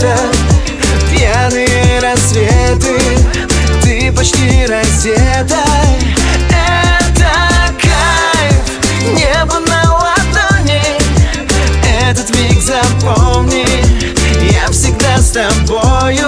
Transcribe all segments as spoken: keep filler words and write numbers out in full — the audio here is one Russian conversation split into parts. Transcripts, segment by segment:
лето, пьяные рассветы, ты почти раздета. Это кайф, небо на ладони, этот миг запомни, я всегда с тобою.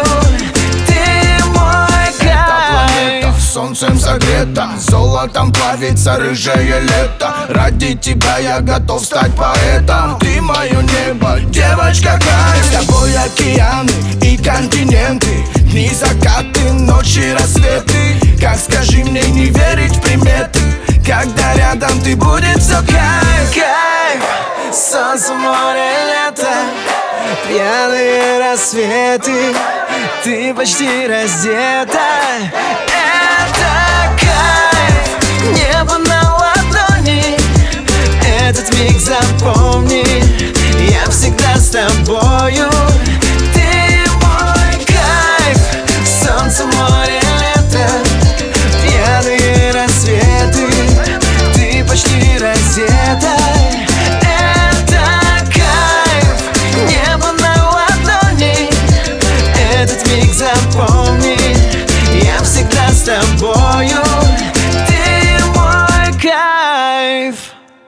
Солнцем согрета, золотом плавится рыжее лето. Ради тебя я готов стать поэтом. Ты мое небо, девочка кайф. С тобой океаны и континенты, дни, закаты, ночи, рассветы. Как, скажи мне, не верить в приметы, когда рядом ты, будет все кайф. Кайф, солнце, море, лето, пьяные рассветы, ты почти раздета. Это кайф, небо на ладони, этот миг запомни, я всегда с тобой.